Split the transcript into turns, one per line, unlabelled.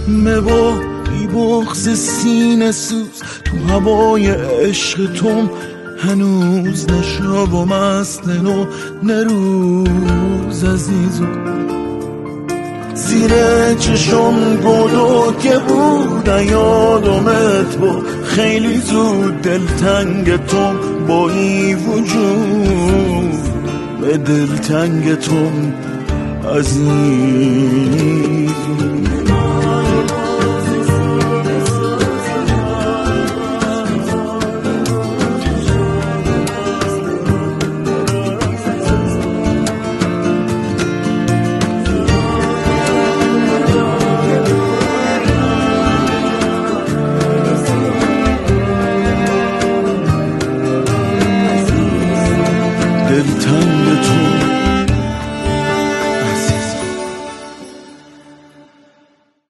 با بی بغض سینه سوز تو هوای عشق توم هنوز نشاب و مستن و نروز عزیزو زیر چشم گلو که بود یادمت با خیلی زود دلتنگ توم با این وجود به دلتنگ توم عزیزو